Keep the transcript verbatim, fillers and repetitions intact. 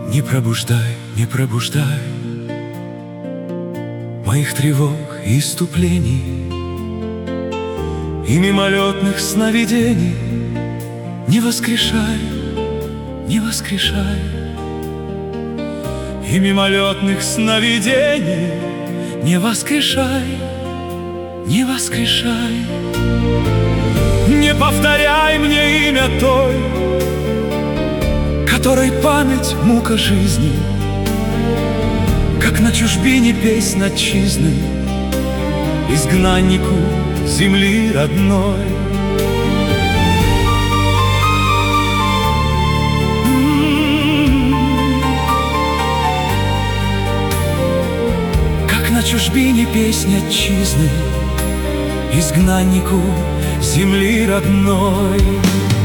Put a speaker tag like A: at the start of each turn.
A: Не пробуждай, не пробуждай моих тревог и иступлений и мимолетных сновидений. Не воскрешай, не воскрешай и мимолетных сновидений. Не воскрешай, не воскрешай. Не повторяй мне имя той, которой память мука жизни, как на чужбине песнь отчизны, изгнаннику земли родной. Как на чужбине песнь отчизны, изгнаннику земли родной.